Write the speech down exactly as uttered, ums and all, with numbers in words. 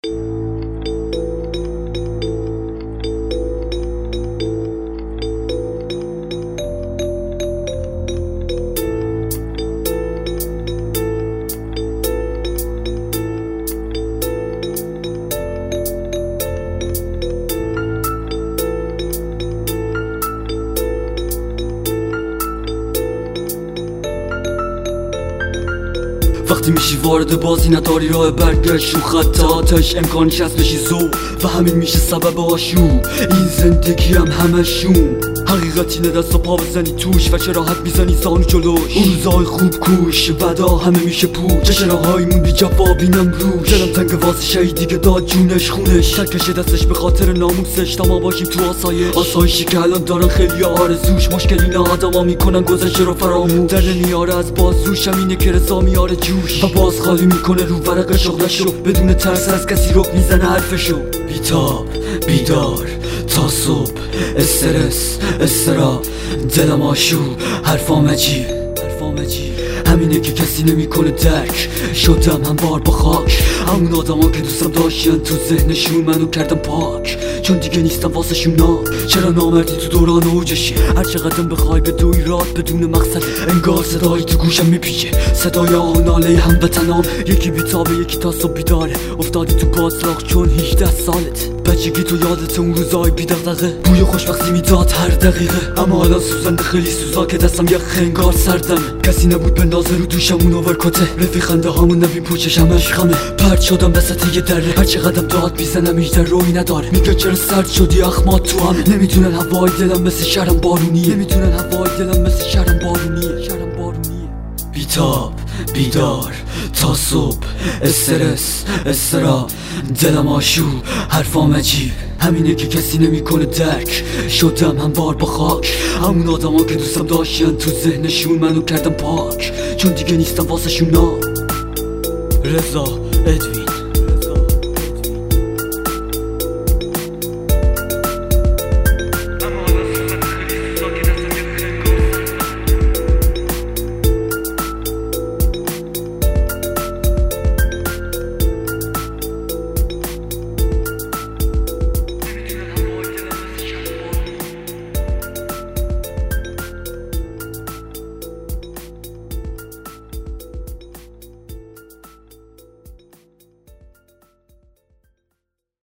وقتی میشی وارد بازی نداری راه برگشت، رو خط آتش امکانش هست بشی زو و همین میشه سبب آشوب. این زندگی هم همشون حقیقت اینه، دست و پا بزنی توش و چه راحت میزنی زانو جلوش. اون روزای خوب کوش ودا همه میشه پوچ، چراهایمون بی جوابینم روش. دلم تنگ واسه شهید دیگه داد جونش خونش، تکشه دستش به خاطر ناموسش تا ما باشیم تو آسایش. آسایشی که الان دارن خیلی آرزوش، مشکل اینه آدما میکنن گذشته رو فراموش. در نمیاره از بازوش همینه که رضا میاره جوش و باز خالی میکنه رو ورق شغلشو، بدون ترس از کسی رک میزنه حرفشو. بیتاب بیدار تا صبح، استرس استرا دلم آشوب، حرفام عجیب حرفام عجیب همینه که کسی نمیکنه درک. شدم هم بار با خاک، همون آدما که دوستم داشتن تو ذهنشون منو کردم پاک، چون دیگه نیستم واسه شون نام. چرا نامردی تو دوران اوجشی، هر چقدرم بخوای به دوی رات بدون مقصد. انگار صدایی تو گوشم میپیچه، صدای آه ناله هموطنام. یکی بیتابه یکی تا صبح بیداره، افتادی تو باطلاق چون هجده سالت. بچگی تو یادت اون روزای بی دغدغه، بوی خوشبختی میداد هر دقیقه. اما الان سوزنده خیلی سوزا که دستم یه خنگار سردمه. کسی نبود بندازه رو دوشم اون اوورکوته، رفیق خنده هامون نبین پوچش همش خمه. پرد شدم وسط یه دره، هر چه قدم داد میزنم هیچ در روی نداره. میگه چرا سرد شدی اخمات تو همه، نمیتونن هوای دلم مثل شرم بارونیه، نمیتونن هوای دلم مثل شرم بارونیه شرم بارونیه. بیتاب بیدار تا صبح، استرس استرا دلم آشوب، حرفام عجیب همینه که کسی نمیکنه درک. شدم هم بار با خاک، همون آدما که دوستم داشتن تو ذهنشون منو کردم پاک، چون دیگه نیستم واسه شون نام. رضا ادوی